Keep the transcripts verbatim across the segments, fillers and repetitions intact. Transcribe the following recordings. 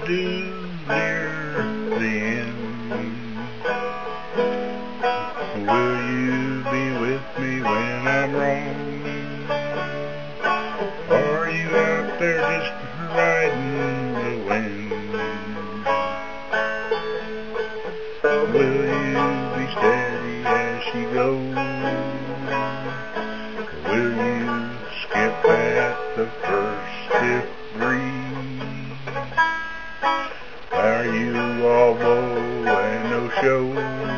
do near the end? Will you be with me when I'm wrong? Or are you out there just riding the wind? Will you be steady as she goes? Will you skip at the first stiff breeze? Are you all bow and no show?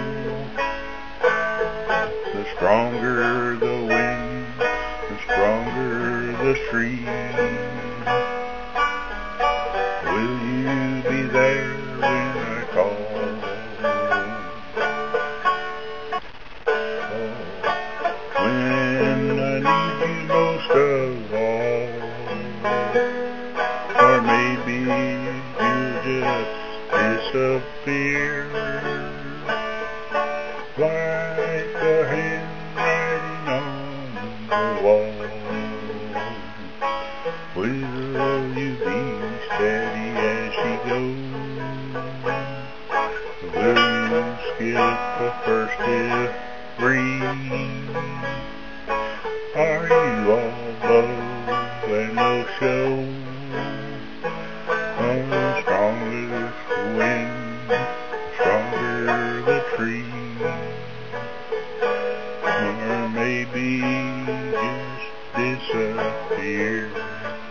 The stronger the wind, the stronger the tree. Will you be there when I call? When I need you most of all, or maybe you'll just disappear, like a handwriting on the wall. Will you be steady as she goes? Will you skip the first stiff breeze? Are you all bow and no show? On the strongest wind, the stronger the tree. Or maybe just disappear.